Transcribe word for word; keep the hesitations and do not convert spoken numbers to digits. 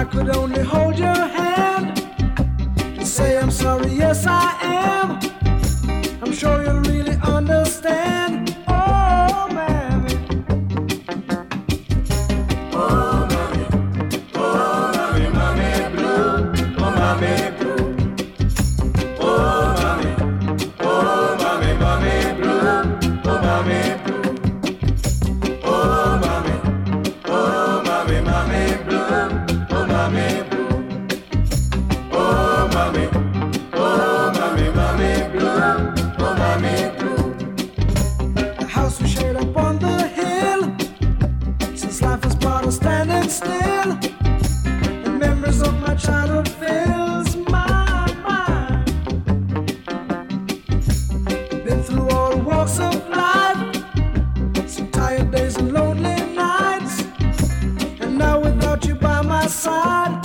I could only hold your hand and say I'm sorry, yes I am. I'm sure you'll really understand. Oh, mammy. Oh, mammy. Oh, mammy, mammy blue. Oh, mammy blue. Oh, mammy. Oh, mammy, mammy blue. Oh, mammy blue. Oh, mammy. Oh, mammy, mammy blue. Oh, mammy blue. Oh, mammy. Oh, mammy, mammy blue. Oh, mammy blue. The house we shared up on the hill, since life was brought us standing still, and memories of my childhood fills my mind. Been through all walks of life, some tired days and lonely nights, and now without you by my side,